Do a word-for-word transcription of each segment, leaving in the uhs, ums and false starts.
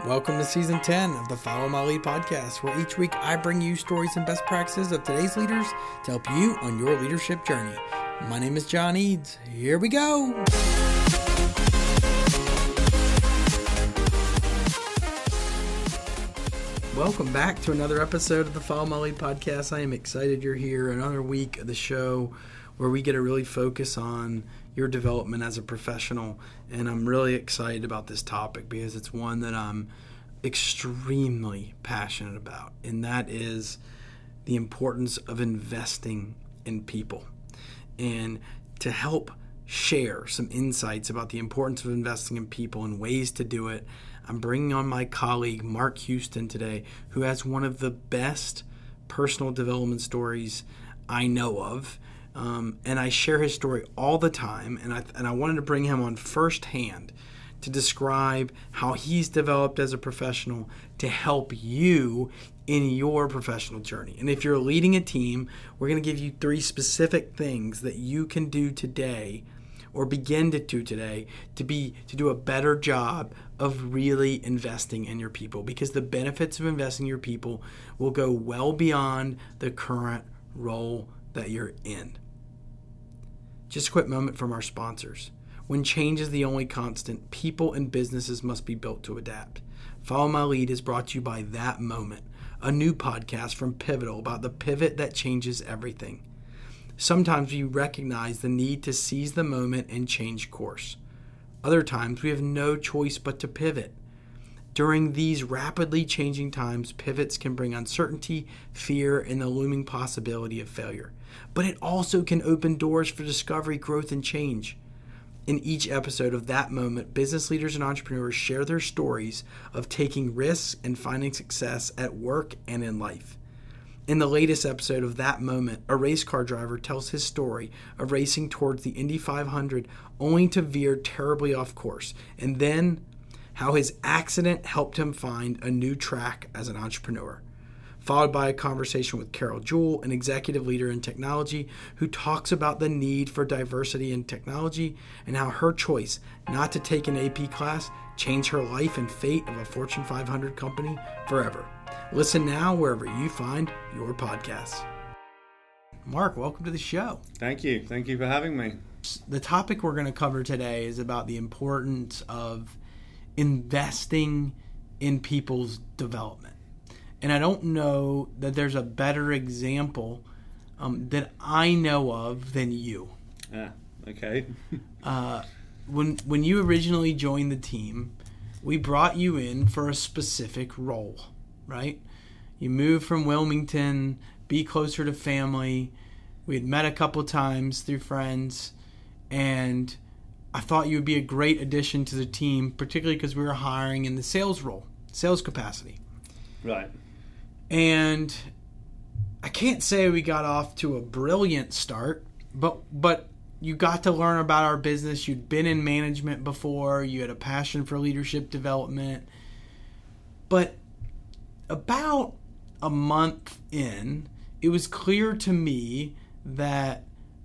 Welcome to Season ten of the Follow My Lead podcast, where each week I bring you stories and best practices of today's leaders to help you on your leadership journey. My name is John Eads. Here we go. Welcome back to another episode of the Follow My Lead podcast. I am excited you're here. Another week of the show where we get to really focus on your development as a professional. And I'm really excited about this topic because it's one that I'm extremely passionate about. And that is the importance of investing in people. And to help share some insights about the importance of investing in people and ways to do it, I'm bringing on my colleague, Mark Houston, today, who has one of the best personal development stories I know of. Um, and I share his story all the time, and I and I wanted to bring him on firsthand to describe how he's developed as a professional to help you in your professional journey. And if you're leading a team, we're going to give you three specific things that you can do today or begin to do today to be to do a better job of really investing in your people, because the benefits of investing in your people will go well beyond the current role that you're in. Just a quick moment from our sponsors. When change is the only constant, people and businesses must be built to adapt. Follow My Lead is brought to you by That Moment, a new podcast from Pivotal about the pivot that changes everything. Sometimes we recognize the need to seize the moment and change course. Other times we have no choice but to pivot. During these rapidly changing times, pivots can bring uncertainty, fear, and the looming possibility of failure. But it also can open doors for discovery, growth, and change. In each episode of That Moment, business leaders and entrepreneurs share their stories of taking risks and finding success at work and in life. In the latest episode of That Moment, a race car driver tells his story of racing towards the Indy five hundred only to veer terribly off course, and then how his accident helped him find a new track as an entrepreneur. Followed by a conversation with Carol Jewell, an executive leader in technology, who talks about the need for diversity in technology and how her choice not to take an A P class changed her life and fate of a Fortune five hundred company forever. Listen now wherever you find your podcasts. Mark, welcome to the show. Thank you. Thank you for having me. The topic we're going to cover today is about the importance of investing in people's development. And I don't know that there's a better example um, that I know of than you. Ah, okay. uh, when when you originally joined the team, we brought you in for a specific role, right? You moved from Wilmington, be closer to family. We had met a couple times through friends, and I thought you would be a great addition to the team, particularly because we were hiring in the sales role, sales capacity. Right. And I can't say we got off to a brilliant start, but but you got to learn about our business. You'd been in management before. You had a passion for leadership development. But about a month in, it was clear to me that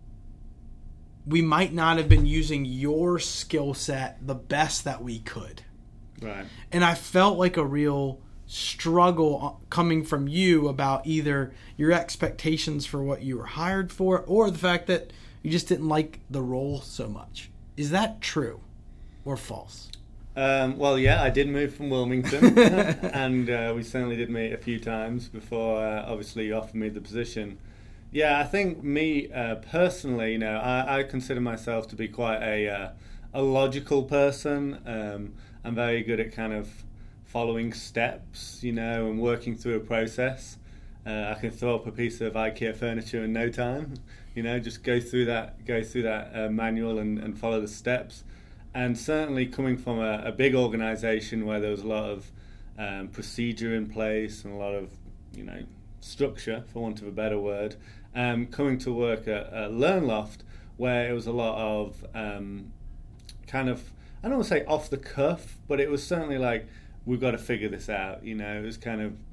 we might not have been using your skill set the best that we could. Right. And I felt like a real struggle coming from you about either your expectations for what you were hired for or the fact that you just didn't like the role so much. Is that true or false? Um, well, yeah, I did move from Wilmington, and uh, we certainly did meet a few times before, uh, obviously, you offered me the position. Yeah, I think me uh, personally, you know, I, I consider myself to be quite a uh, a logical person. Um, I'm very good at kind of following steps, you know, and working through a process. Uh, I can throw up a piece of IKEA furniture in no time, you know, just go through that, go through that uh, manual and, and follow the steps. And certainly coming from a, a big organisation where there was a lot of um, procedure in place and a lot of, you know, structure, for want of a better word, um, coming to work at, at LearnLoft, where it was a lot of um, kind of, I don't want to say off the cuff, but it was certainly like, we've got to figure this out, you know, it was kind of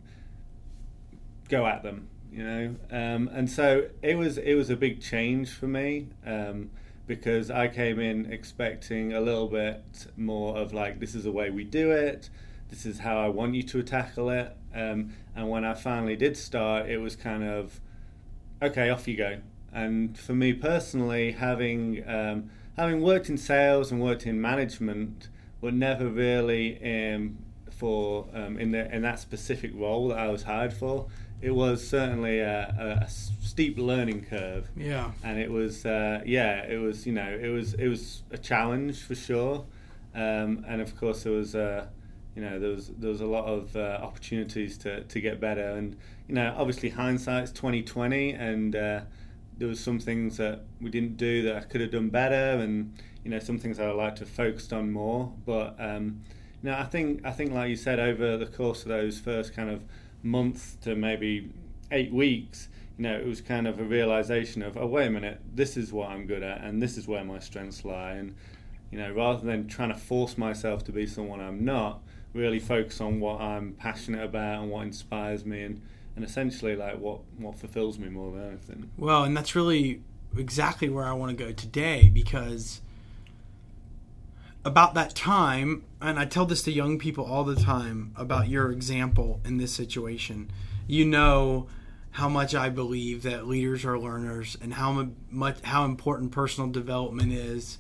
go at them, you know. Um, and so it was it was a big change for me um, because I came in expecting a little bit more of like, this is the way we do it, this is how I want you to tackle it. Um, and when I finally did start, it was kind of, okay, off you go. And for me personally, having um, having worked in sales and worked in management, but never really um, for um, in the in that specific role that I was hired for, it was certainly a, a steep learning curve. Yeah. And it was, uh, yeah, it was, you know, it was it was a challenge for sure. Um, and of course, there was, uh, you know, there was there was a lot of uh, opportunities to, to get better. And you know, obviously hindsight's twenty twenty, and uh, there was some things that we didn't do that I could have done better, and you know, some things I would like to focus on more. But um, you know, I think I think like you said, over the course of those first kind of month to maybe eight weeks, you know, it was kind of a realization of, oh, wait a minute, this is what I'm good at, and this is where my strengths lie. And you know, rather than trying to force myself to be someone I'm not, really focus on what I'm passionate about and what inspires me, and, and essentially like what, what fulfills me more than anything. Well, and that's really exactly where I want to go today, because about that time, and I tell this to young people all the time about your example in this situation, you know how much I believe that leaders are learners and how much how important personal development is.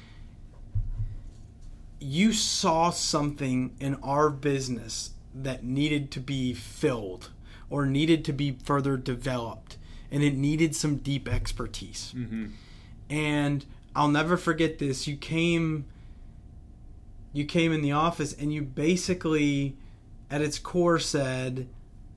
You saw something in our business that needed to be filled or needed to be further developed, and it needed some deep expertise. Mm-hmm. And I'll never forget this. You came you came in the office and you basically at its core said,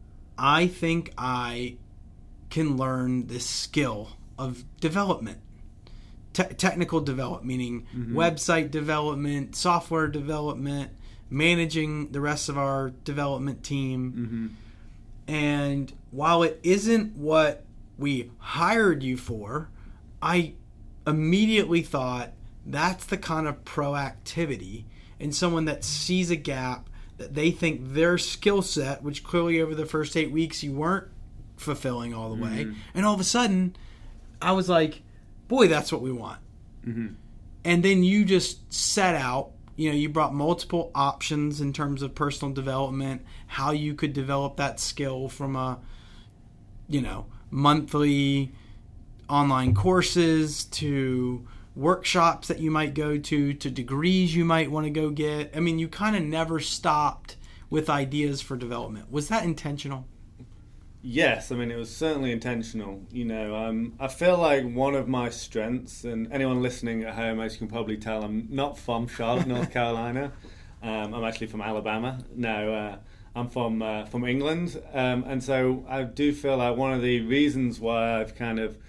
I think I can learn this skill of development. Te- technical development, meaning mm-hmm. website development, software development, managing the rest of our development team. Mm-hmm. And while it isn't what we hired you for, I immediately thought that's the kind of proactivity in someone that sees a gap that they think their skill set, which clearly over the first eight weeks you weren't fulfilling all the mm-hmm. way, and all of a sudden I was like, boy, that's what we want. Mm-hmm. And then you just set out, you know, you brought multiple options in terms of personal development, how you could develop that skill from a, you know, monthly online courses to workshops that you might go to, to degrees you might want to go get. I mean, you kind of never stopped with ideas for development. Was that intentional? Yes, I mean, it was certainly intentional. You know, um, I feel like one of my strengths, and anyone listening at home, as you can probably tell, I'm not from Charlotte, North Carolina. Um, I'm actually from Alabama. No, uh, I'm from uh, from England. Um, and so I do feel like one of the reasons why I've kind of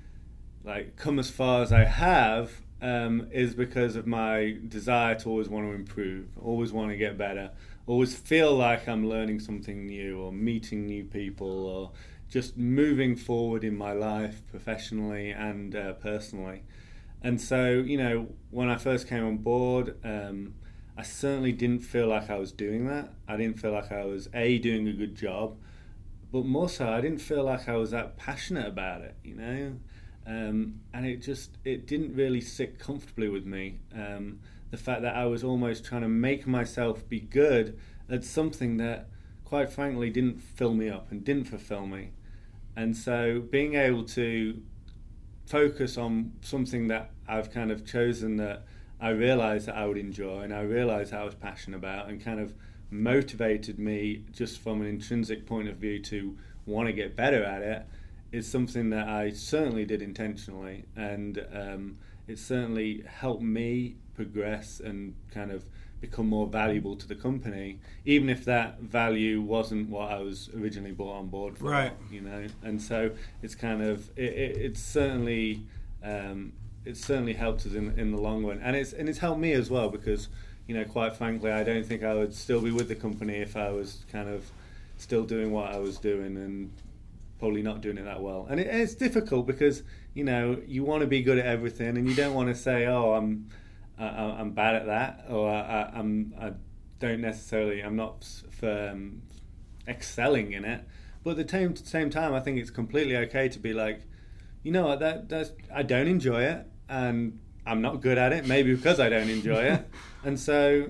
like come as far as I have um, is because of my desire to always want to improve, always want to get better, always feel like I'm learning something new or meeting new people or just moving forward in my life professionally and uh, personally. And so, you know, when I first came on board, um, I certainly didn't feel like I was doing that. I didn't feel like I was, A, doing a good job, but more so, I didn't feel like I was that passionate about it, you know? Um, and it just, it didn't really sit comfortably with me. Um, the fact that I was almost trying to make myself be good at something that, quite frankly, didn't fill me up and didn't fulfill me. And so being able to focus on something that I've kind of chosen that I realised that I would enjoy and I realised I was passionate about and kind of motivated me just from an intrinsic point of view to want to get better at it, is something that I certainly did intentionally, and um, it certainly helped me progress and kind of become more valuable to the company, even if that value wasn't what I was originally brought on board for. Right. You know, and so it's kind of it, it, it's certainly um, it's certainly helped us in in the long run, and it's and it's helped me as well because, you know, quite frankly, I don't think I would still be with the company if I was kind of still doing what I was doing and probably not doing it that well. And it, it's difficult because, you know, you want to be good at everything and you don't want to say, oh, I'm uh, I'm bad at that, or I, I'm I don't necessarily I'm not um, excelling in it. But at the same same time, I think it's completely okay to be like, you know what, that that's I don't enjoy it and I'm not good at it, maybe because I don't enjoy it. And so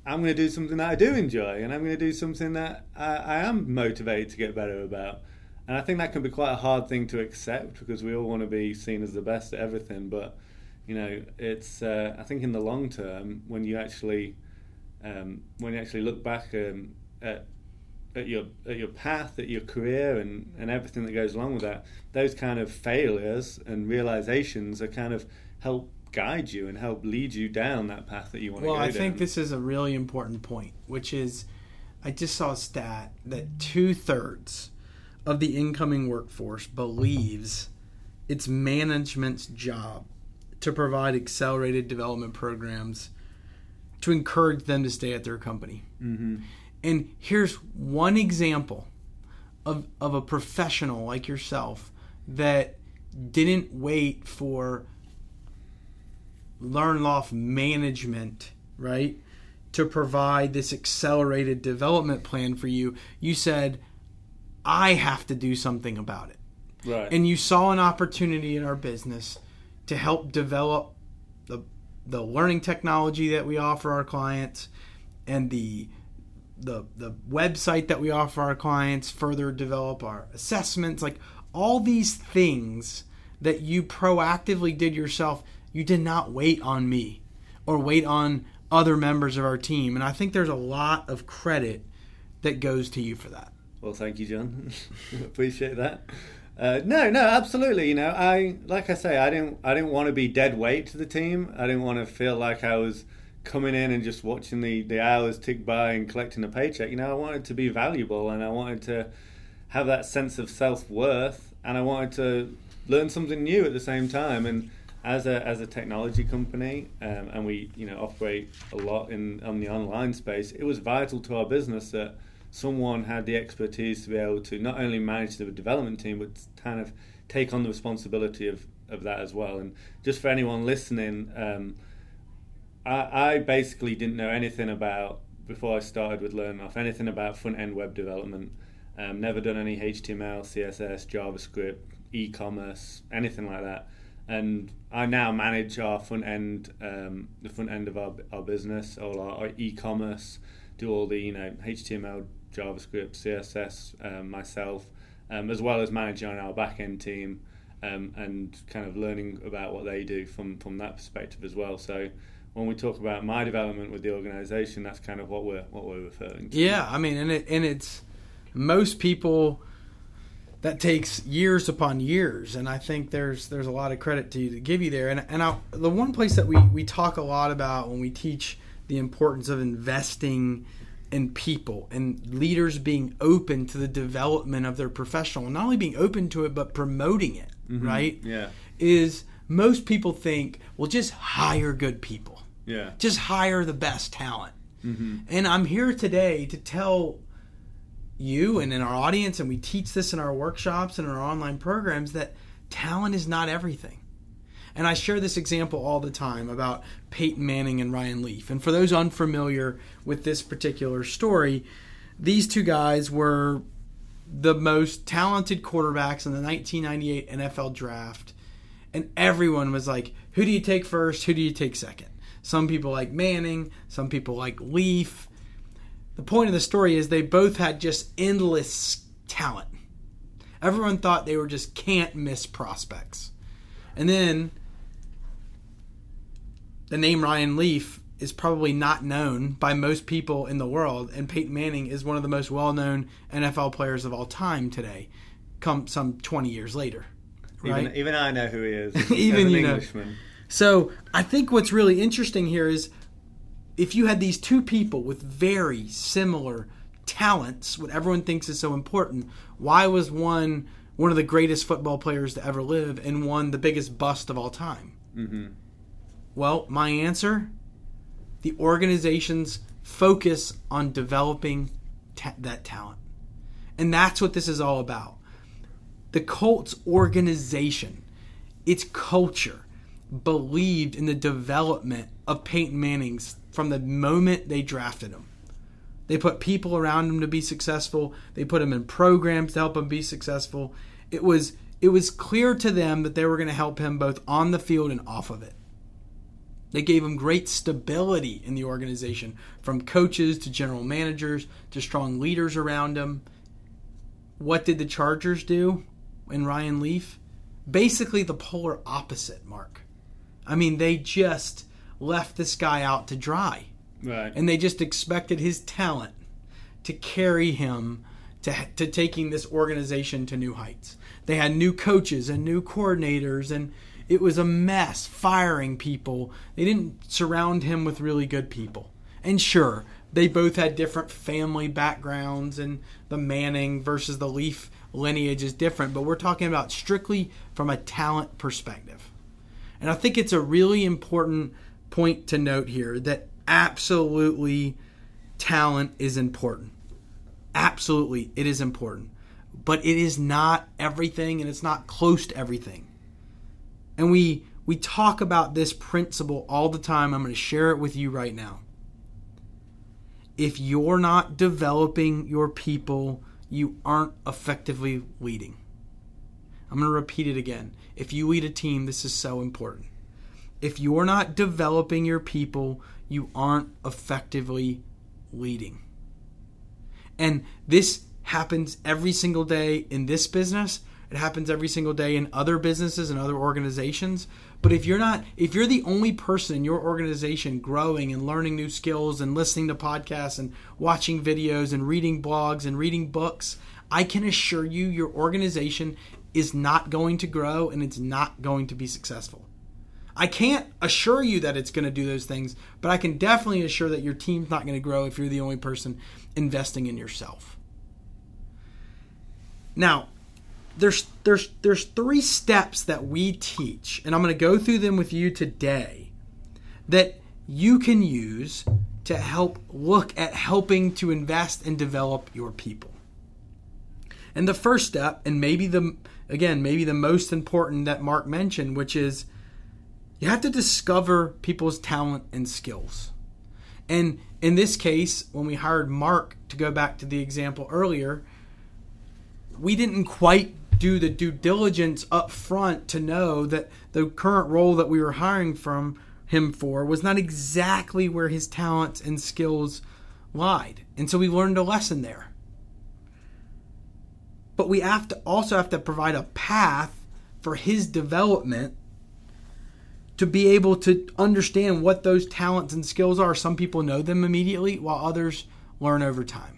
I'm going to do something that I do enjoy, and I'm going to do something that I, I am motivated to get better about. And I think that can be quite a hard thing to accept, because we all want to be seen as the best at everything. But, you know, it's uh, I think in the long term, when you actually um, when you actually look back um, at at your at your path, at your career, and, and everything that goes along with that, those kind of failures and realizations are kind of help guide you and help lead you down that path that you want well, to go down. Well, I think this is a really important point, which is I just saw a stat that two-thirds of the incoming workforce believes it's management's job to provide accelerated development programs to encourage them to stay at their company. Mm-hmm. And here's one example of of a professional like yourself that didn't wait for Learnloft management, right, to provide this accelerated development plan for you. You said, I have to do something about it. Right. And you saw an opportunity in our business to help develop the the learning technology that we offer our clients and the the the website that we offer our clients, further develop our assessments, like all these things that you proactively did yourself. You did not wait on me or wait on other members of our team. And I think there's a lot of credit that goes to you for that. Well, thank you, John. Appreciate that. Uh, no, no, absolutely. You know, I like I say, I didn't, I didn't want to be dead weight to the team. I didn't want to feel like I was coming in and just watching the, the hours tick by and collecting a paycheck. You know, I wanted to be valuable, and I wanted to have that sense of self-worth, and I wanted to learn something new at the same time. And as a as a technology company, um, and we you know operate a lot in on the online space, it was vital to our business that someone had the expertise to be able to not only manage the development team, but kind of take on the responsibility of, of that as well. And just for anyone listening, um, I, I basically didn't know anything about, before I started with Learnloft, anything about front-end web development. Um, never done any H T M L, C S S, JavaScript, e-commerce, anything like that. And I now manage our front end, um, the front end of our our business, all our, our e-commerce, do all the you know H T M L, JavaScript, C S S um, myself, um, as well as managing our back end team, um, and kind of learning about what they do from from that perspective as well. So when we talk about my development with the organisation, that's kind of what we're what we're referring to. Yeah, I mean, and it and it's most people. That takes years upon years, and I think there's there's a lot of credit to you to give you there. And and I, the one place that we, we talk a lot about when we teach the importance of investing in people and leaders being open to the development of their professional, and not only being open to it but promoting it, mm-hmm. right? Yeah. Is most people think, well, just hire good people. Yeah. Just hire the best talent. Mm-hmm. And I'm here today to tell you and in our audience, and we teach this in our workshops and in our online programs, that talent is not everything. And I share this example all the time about Peyton Manning and Ryan Leaf. And for those unfamiliar with this particular story, these two guys were the most talented quarterbacks in the nineteen ninety-eight N F L draft. And everyone was like, who do you take first? Who do you take second? Some people like Manning, some people like Leaf. The point of the story is they both had just endless talent. Everyone thought they were just can't miss prospects. And then the name Ryan Leaf is probably not known by most people in the world, and Peyton Manning is one of the most well-known N F L players of all time today, come some twenty years later. Right? Even, even I know who he is. Even as an you know. Englishman. So I think what's really interesting here is if you had these two people with very similar talents, what everyone thinks is so important, why was one one of the greatest football players to ever live and one the biggest bust of all time? Mm-hmm. Well, my answer, the organization's focus on developing ta- that talent. And that's what this is all about. The Colts organization, its culture, believed in the development of Peyton Manning's from the moment they drafted him. They put people around him to be successful. They put him in programs to help him be successful. It was it was clear to them that they were going to help him both on the field and off of it. They gave him great stability in the organization, from coaches to general managers to strong leaders around him. What did the Chargers do in Ryan Leaf? Basically the polar opposite, Mark. I mean, they just left this guy out to dry. Right. And they just expected his talent to carry him to, to taking this organization to new heights. They had new coaches and new coordinators, and it was a mess, firing people. They didn't surround him with really good people. And sure, they both had different family backgrounds, and the Manning versus the Leaf lineage is different, but we're talking about strictly from a talent perspective. And I think it's a really important point to note here that absolutely talent is important. Absolutely, it is important. But it is not everything, and it's not close to everything. And we we talk about this principle all the time. I'm going to share it with you right now. If you're not developing your people, you aren't effectively leading. I'm going to repeat it again. If you lead a team, this is so important. If you're not developing your people, you aren't effectively leading. And this happens every single day in this business. It happens every single day in other businesses and other organizations. But if you're not, if you're the only person in your organization growing and learning new skills and listening to podcasts and watching videos and reading blogs and reading books, I can assure you your organization is not going to grow and it's not going to be successful. I can't assure you that it's going to do those things, but I can definitely assure that your team's not going to grow if you're the only person investing in yourself. Now, there's there's there's three steps that we teach, and I'm going to go through them with you today, that you can use to help look at helping to invest and develop your people. And the first step, and maybe the again, maybe the most important that Mark mentioned, which is you have to discover people's talent and skills. And in this case, when we hired Mark, to go back to the example earlier, we didn't quite do the due diligence up front to know that the current role that we were hiring from him for was not exactly where his talents and skills lied. And so we learned a lesson there. But we have to also have to provide a path for his development to be able to understand what those talents and skills are. Some people know them immediately, while others learn over time.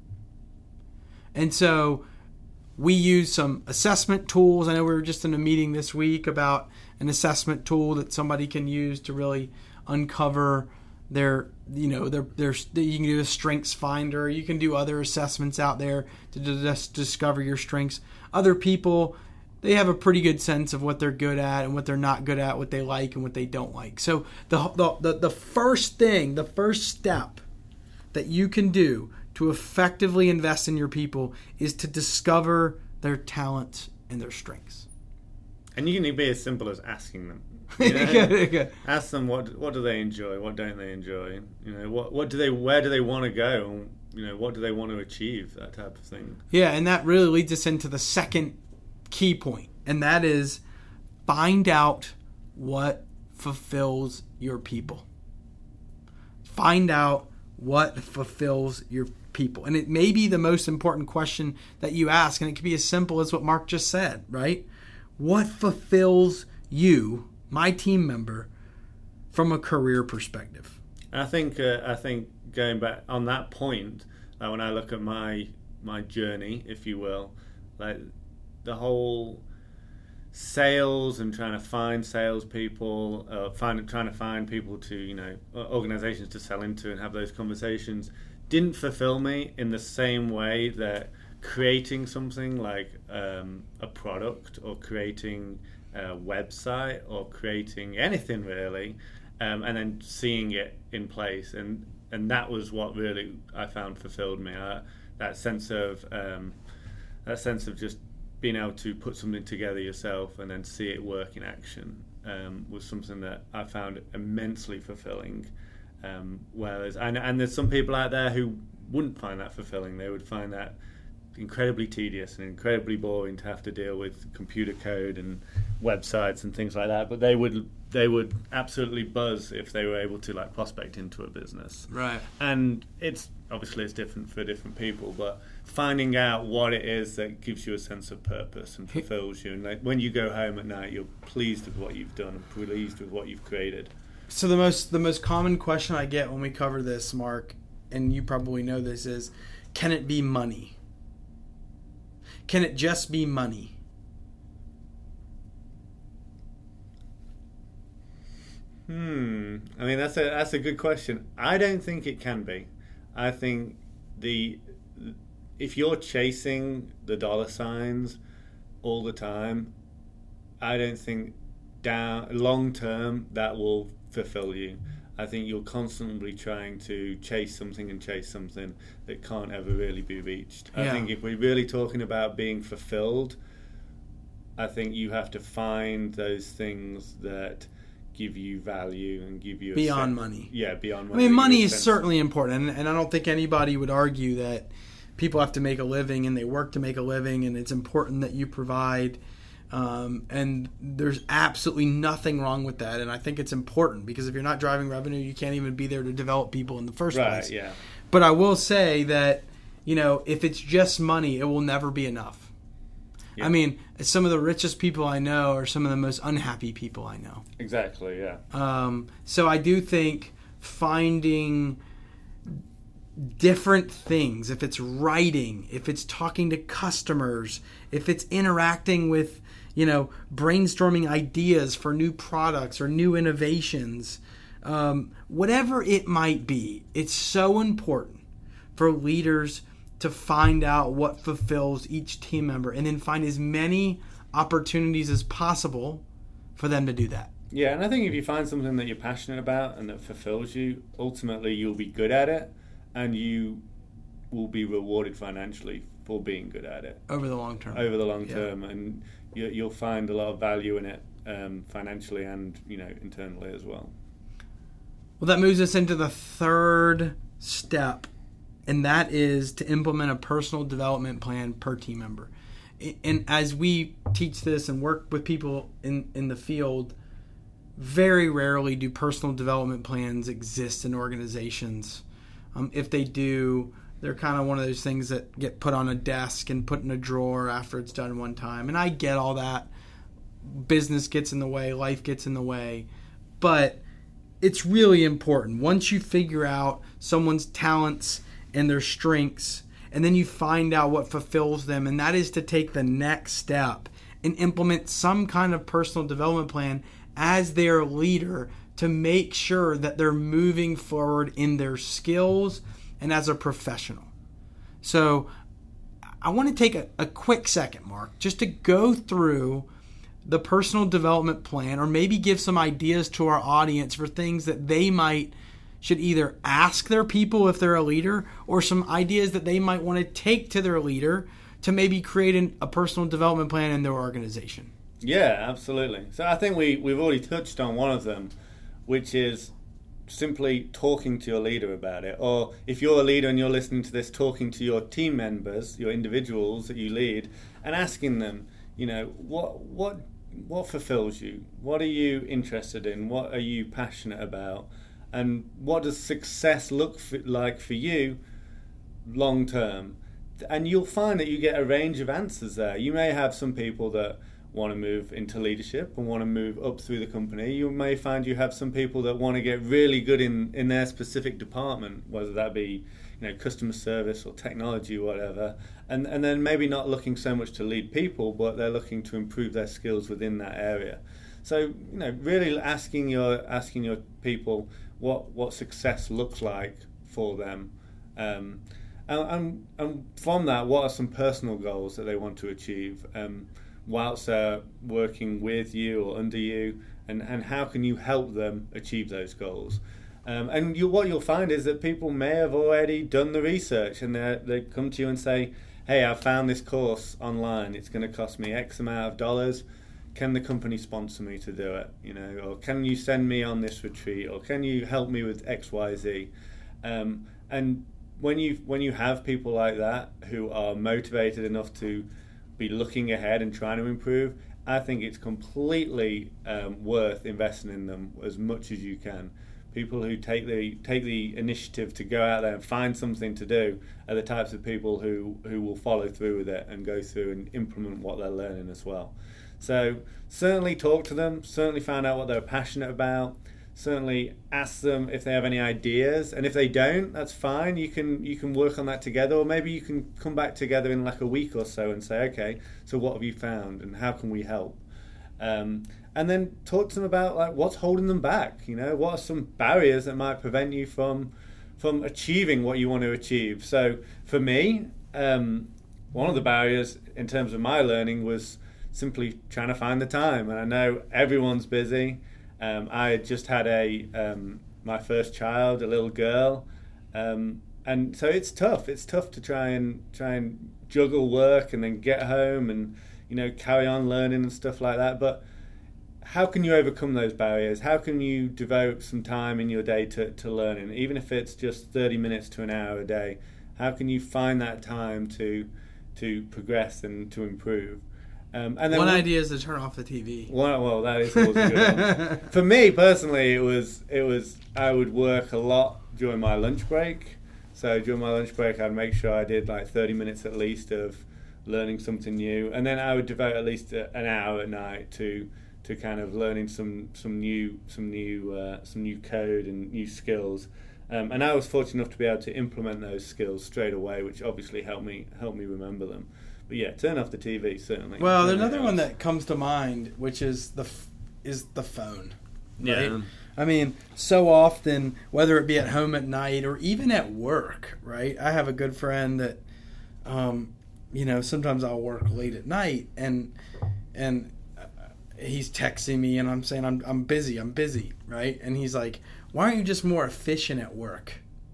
And so we use some assessment tools. I know we were just in a meeting this week about an assessment tool that somebody can use to really uncover their, you know, their, their, you can do a strengths finder. You can do other assessments out there to just discover your strengths. Other people, they have a pretty good sense of what they're good at and what they're not good at, what they like and what they don't like. So the the the, the first thing, the first step that you can do to effectively invest in your people is to discover their talents and their strengths. And you can be as simple as asking them. You know? okay, okay. Ask them what what do they enjoy, what don't they enjoy. You know, what what do they where do they want to go, and you know, what do they want to achieve, that type of thing. Yeah, and that really leads us into the second key point, and that is find out what fulfills your people. Find out what fulfills your people. And it may be the most important question that you ask, and it could be as simple as what Mark just said, right? What fulfills you, my team member, from a career perspective? And I think uh, I think going back on that point, uh, when I look at my my journey, if you will, like the whole sales and trying to find salespeople, uh, find trying to find people to, you know, organizations to sell into and have those conversations, didn't fulfill me in the same way that creating something like um, a product or creating a website or creating anything really, um, and then seeing it in place, and and that was what really I found fulfilled me. I, that sense of um, that sense of just being able to put something together yourself and then see it work in action um, was something that I found immensely fulfilling. Um, whereas, and, and there's some people out there who wouldn't find that fulfilling. They would find that incredibly tedious and incredibly boring to have to deal with computer code and websites and things like that. But they would they would absolutely buzz if they were able to like prospect into a business. Right. And it's obviously it's different for different people, but finding out what it is that gives you a sense of purpose and fulfills you, and like when you go home at night, you're pleased with what you've done and pleased with what you've created. So the most the most common question I get when we cover this, Mark, and you probably know this, is, can it be money? Can it just be money? Hmm. I mean, that's a that's a good question. I don't think it can be. I think the if you're chasing the dollar signs all the time, I don't think down long term that will fulfill you. I think you're constantly trying to chase something and chase something that can't ever really be reached. I Yeah. think if we're really talking about being fulfilled, I think you have to find those things that give you value and give you a Beyond sense, money. Yeah, beyond I money. mean, money Give you a is sense- certainly important, and, and I don't think anybody would argue that people have to make a living and they work to make a living, and it's important that you provide. Um, and there's absolutely nothing wrong with that, and I think it's important, because if you're not driving revenue, you can't even be there to develop people in the first Right, place. yeah. But I will say that, you know, if it's just money, it will never be enough. Yeah. I mean, some of the richest people I know are some of the most unhappy people I know. Exactly, yeah. Um, so I do think finding different things, if it's writing, if it's talking to customers, if it's interacting with, you know, brainstorming ideas for new products or new innovations, um, whatever it might be, it's so important for leaders to find out what fulfills each team member and then find as many opportunities as possible for them to do that. Yeah, and I think if you find something that you're passionate about and that fulfills you, ultimately you'll be good at it, and you will be rewarded financially for being good at it Over the long term. over the long Yeah. term, and you, you'll find a lot of value in it, um, financially and, you know, internally as well. Well, that moves us into the third step, and that is to implement a personal development plan per team member. And as we teach this and work with people in, in the field, very rarely do personal development plans exist in organizations. Um, if they do, they're kind of one of those things that get put on a desk and put in a drawer after it's done one time. And I get all that. Business gets in the way, life gets in the way. But it's really important. Once you figure out someone's talents and their strengths, and then you find out what fulfills them, and that is to take the next step and implement some kind of personal development plan as their leader to make sure that they're moving forward in their skills and as a professional. So I want to take a, a quick second, Mark, just to go through the personal development plan, or maybe give some ideas to our audience for things that they might should either ask their people if they're a leader, or some ideas that they might want to take to their leader to maybe create an, a personal development plan in their organization. Yeah, absolutely. So I think we, we've already touched on one of them, which is simply talking to your leader about it. Or if you're a leader and you're listening to this, talking to your team members, your individuals that you lead, and asking them, you know, what what what fulfills you? What are you interested in? What are you passionate about? And what does success look for, like for you long term? And you'll find that you get a range of answers there. You may have some people that want to move into leadership and want to move up through the company. You may find you have some people that want to get really good in, in their specific department, whether that be, you know, customer service or technology or whatever. And and then maybe not looking so much to lead people, but they're looking to improve their skills within that area. So, you know, really asking your asking your people what what success looks like for them. Um, and, and, and from that, what are some personal goals that they want to achieve um, whilst they're working with you or under you, and, and how can you help them achieve those goals? Um, and you, what you'll find is that people may have already done the research, and they they come to you and say, hey, I found this course online, it's going to cost me X amount of dollars. Can the company sponsor me to do it? You know, or can you send me on this retreat, or can you help me with X, Y, Z? Um, and when you when you have people like that who are motivated enough to be looking ahead and trying to improve, I think it's completely um, worth investing in them as much as you can. People who take the take the initiative to go out there and find something to do are the types of people who, who will follow through with it and go through and implement what they're learning as well. So certainly talk to them, certainly find out what they're passionate about, certainly ask them if they have any ideas, and if they don't, that's fine. You can you can work on that together, or maybe you can come back together in like a week or so and say, okay, so what have you found and how can we help? Um, and then talk to them about like what's holding them back. You know, what are some barriers that might prevent you from from achieving what you want to achieve? So for me, um, one of the barriers in terms of my learning was simply trying to find the time. And I know everyone's busy. Um, I had just had a um, my first child, a little girl, um, and so it's tough. It's tough to try and try and juggle work and then get home and you know carry on learning and stuff like that. But how can you overcome those barriers? How can you devote some time in your day to, to learning, even if it's just thirty minutes to an hour a day? How can you find that time to to progress and to improve? Um, and then one one idea is to turn off the T V. Well, well that is always a good one. For me personally, it was it was I would work a lot during my lunch break. So during my lunch break, I'd make sure I did like thirty minutes at least of learning something new, and then I would devote at least a, an hour at night to to kind of learning some some new some new uh, some new code and new skills. Um, and I was fortunate enough to be able to implement those skills straight away, which obviously helped me helped me remember them. But yeah, turn off the T V certainly. Well, there's another one that comes to mind, which is the f- is the phone. Right? Yeah. I mean, so often, whether it be at home at night or even at work, right? I have a good friend that, um, you know, sometimes I'll work late at night, and and he's texting me, and I'm saying I'm I'm busy, I'm busy, right? And he's like, "Why aren't you just more efficient at work?"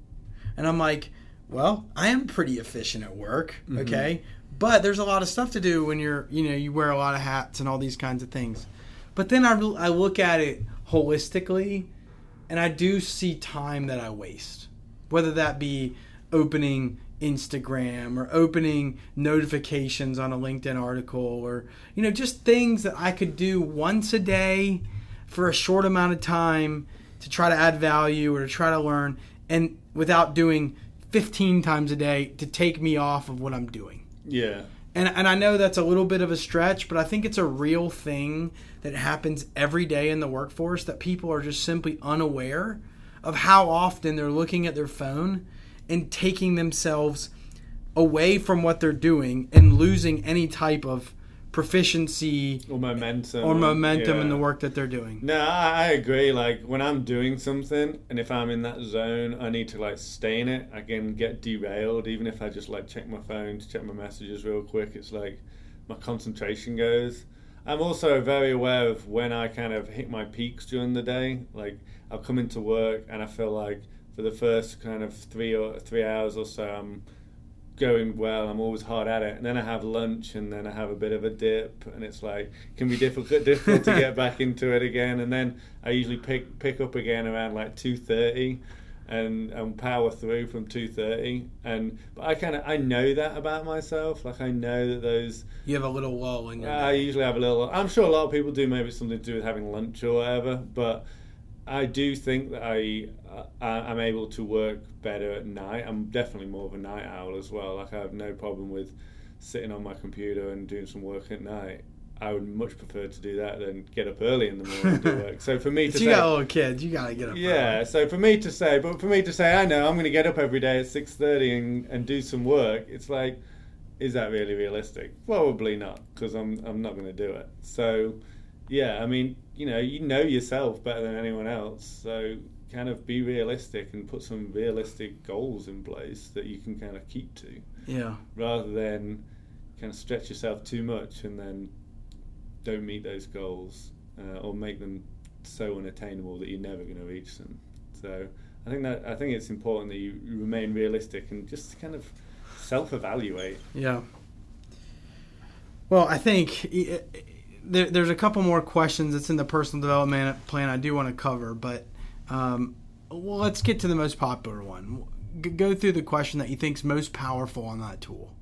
And I'm like, "Well, I am pretty efficient at work, okay." Mm-hmm. But there's a lot of stuff to do when you're, you know, you wear a lot of hats and all these kinds of things. But then I, I look at it holistically, and I do see time that I waste. Whether that be opening Instagram or opening notifications on a LinkedIn article, or, you know, just things that I could do once a day for a short amount of time to try to add value or to try to learn, and without doing fifteen times a day to take me off of what I'm doing. Yeah. And and I know that's a little bit of a stretch, but I think it's a real thing that happens every day in the workforce, that people are just simply unaware of how often they're looking at their phone and taking themselves away from what they're doing and losing any type of proficiency or momentum or momentum yeah. in the work that they're doing. No, I, I agree. Like when I'm doing something, and if I'm in that zone, I need to like stay in it. I can get derailed, even if I just like check my phone to check my messages real quick. It's like my concentration goes. I'm also very aware of when I kind of hit my peaks during the day. Like I'll come into work and I feel like for the first kind of three or three hours or so, I'm going well, I'm always hard at it, and then I have lunch, and then I have a bit of a dip, and it's like it can be difficult difficult to get back into it again, and then I usually pick pick up again around like two thirty and and power through from two thirty, and but I kind of I know that about myself. Like I know that those you have a little lull in your I day. usually have a little. I'm sure a lot of people do, maybe it's something to do with having lunch or whatever, but I do think that I uh, I'm able to work better at night. I'm definitely more of a night owl as well. Like I have no problem with sitting on my computer and doing some work at night. I would much prefer to do that than get up early in the morning and do work. So for me to you say, got little kids, you gotta get up. yeah. early. So for me to say, but for me to say, I know I'm going to get up every day at six thirty and and do some work. It's like, is that really realistic? Probably not, because I'm I'm not going to do it. So yeah, I mean, you know, you know yourself better than anyone else. So kind of be realistic and put some realistic goals in place that you can kind of keep to. Yeah. Rather than kind of stretch yourself too much and then don't meet those goals uh, or make them so unattainable that you're never going to reach them. So I think that I think it's important that you remain realistic and just kind of self-evaluate. Yeah. Well, I think it, there, there's a couple more questions that's in the personal development plan I do want to cover, but um, well, let's get to the most popular one. g- go through the question that you think's most powerful on that tool.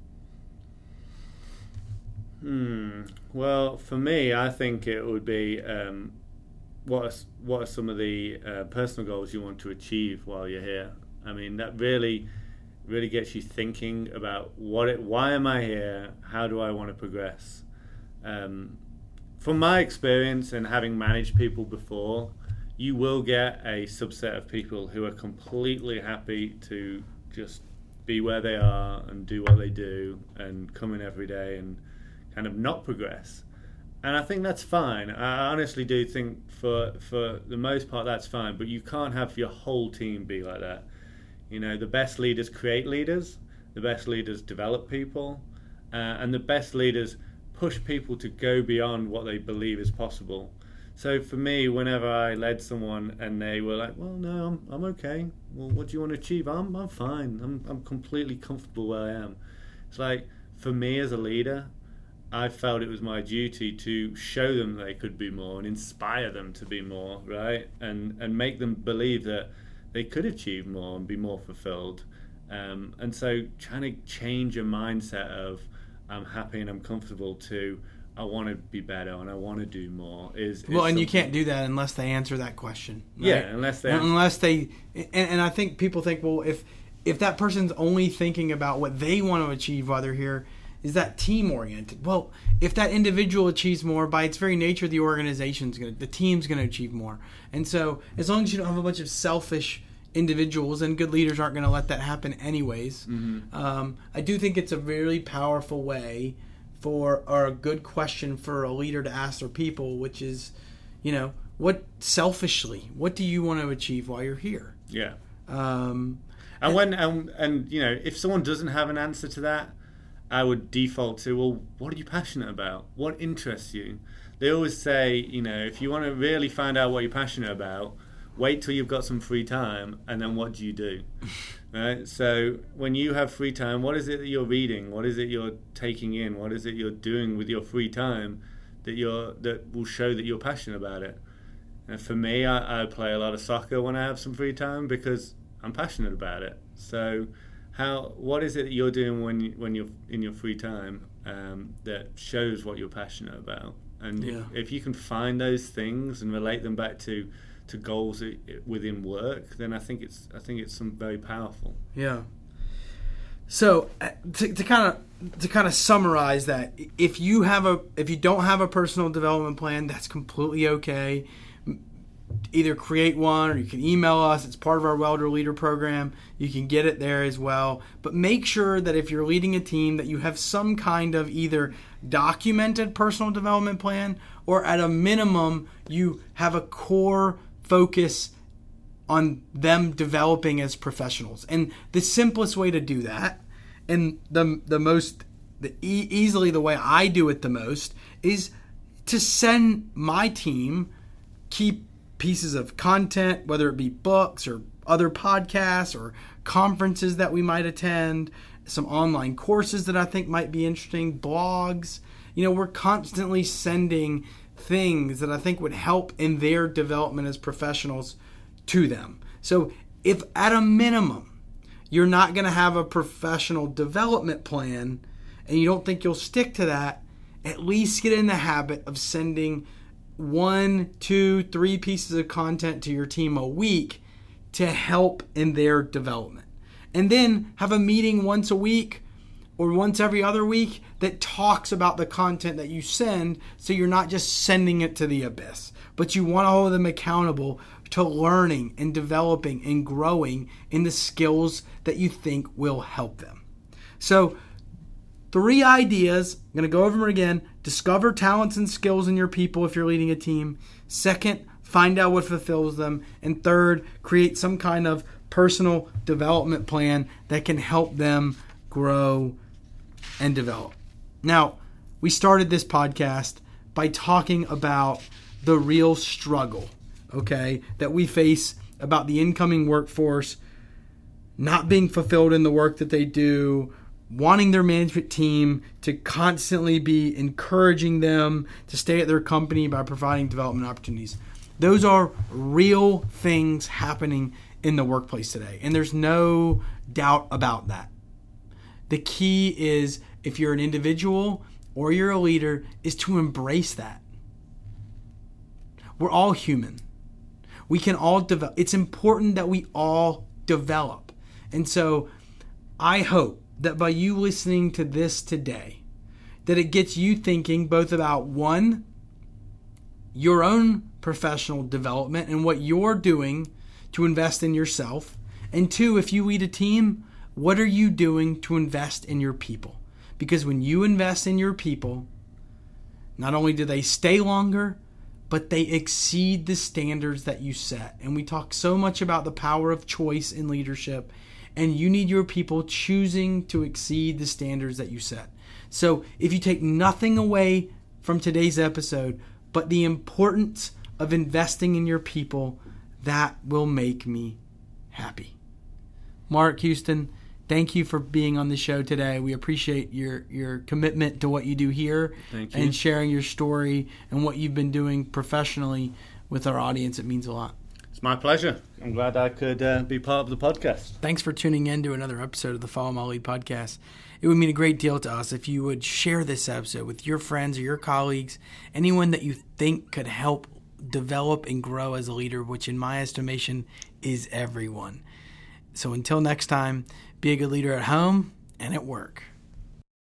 Hmm. Well, for me, I think it would be um, what are, what are some of the uh, personal goals you want to achieve while you're here? I mean, that really, really gets you thinking about what it. Why am I here? How do I want to progress? Um, from my experience and having managed people before, you will get a subset of people who are completely happy to just be where they are and do what they do and come in every day and kind of not progress. And I think that's fine. I honestly do think for for the most part that's fine, but you can't have your whole team be like that. You know, the best leaders create leaders, the best leaders develop people, uh, and the best leaders push people to go beyond what they believe is possible. So for me, whenever I led someone and they were like, well, no, I'm I'm okay. Well, what do you want to achieve? I'm I'm fine. I'm I'm completely comfortable where I am. It's like, for me as a leader, I felt it was my duty to show them they could be more and inspire them to be more, right? And and make them believe that they could achieve more and be more fulfilled. Um, and so trying to change a mindset of I'm happy and I'm comfortable to I want to be better and I want to do more is, is well, and something. You can't do that unless they answer that question. Right? Yeah, unless they unless they and, and I think people think, well, if if that person's only thinking about what they want to achieve while they're here, is that team oriented? Well, if that individual achieves more, by its very nature, the organization's going to, the team's going to achieve more. And so, as long as you don't have a bunch of selfish individuals, and good leaders aren't going to let that happen anyways. Mm-hmm. Um, I do think it's a really powerful way for, or a good question for a leader to ask their people, which is, you know, what selfishly, what do you want to achieve while you're here? Yeah. Um, and, and when and, and you know, if someone doesn't have an answer to that, I would default to, well, what are you passionate about? What interests you? They always say, you know, if you want to really find out what you're passionate about, wait till you've got some free time, and then what do you do? Right? So when you have free time, what is it that you're reading? What is it you're taking in? What is it you're doing with your free time that you're that will show that you're passionate about it? And for me, I, I play a lot of soccer when I have some free time because I'm passionate about it. So How? What is it that you're doing when you, when you're in your free time um, that shows what you're passionate about? And yeah. if you can find those things and relate them back to, to goals within work, then I think it's I think it's some very powerful. Yeah. So to, to kind of to kind of summarize that, if you have a if you don't have a personal development plan, that's completely okay. Either create one or you can email us. It's part of our Welder Leader program. You can get it there as well. But make sure that if you're leading a team that you have some kind of either documented personal development plan, or at a minimum you have a core focus on them developing as professionals. And the simplest way to do that, and the the most the e- easily the way I do it the most, is to send my team key pieces of content, whether it be books or other podcasts or conferences that we might attend, some online courses that I think might be interesting, blogs. You know, we're constantly sending things that I think would help in their development as professionals to them. So if at a minimum you're not going to have a professional development plan and you don't think you'll stick to that, at least get in the habit of sending one, two, three pieces of content to your team a week to help in their development. And then have a meeting once a week or once every other week that talks about the content that you send, so you're not just sending it to the abyss, but you want to hold them accountable to learning and developing and growing in the skills that you think will help them. So three ideas. I'm going to go over them again. Discover talents and skills in your people if you're leading a team. Second, find out what fulfills them. And third, create some kind of personal development plan that can help them grow and develop. Now, we started this podcast by talking about the real struggle, okay, that we face about the incoming workforce not being fulfilled in the work that they do, wanting their management team to constantly be encouraging them to stay at their company by providing development opportunities. Those are real things happening in the workplace today. And there's no doubt about that. The key is, if you're an individual or you're a leader, is to embrace that. We're all human. We can all develop. It's important that we all develop. And so I hope that by you listening to this today, that it gets you thinking both about, one, your own professional development and what you're doing to invest in yourself. And two, if you lead a team, what are you doing to invest in your people? Because when you invest in your people, not only do they stay longer, but they exceed the standards that you set. And we talk so much about the power of choice in leadership, and you need your people choosing to exceed the standards that you set. So if you take nothing away from today's episode, but the importance of investing in your people, that will make me happy. Mark Houston, thank you for being on the show today. We appreciate your, your commitment to what you do here. Thank you. And sharing your story and what you've been doing professionally with our audience. It means a lot. It's my pleasure. I'm glad I could uh, be part of the podcast. Thanks for tuning in to another episode of the Follow My Lead podcast. It would mean a great deal to us if you would share this episode with your friends or your colleagues, anyone that you think could help develop and grow as a leader, which in my estimation is everyone. So until next time, be a good leader at home and at work.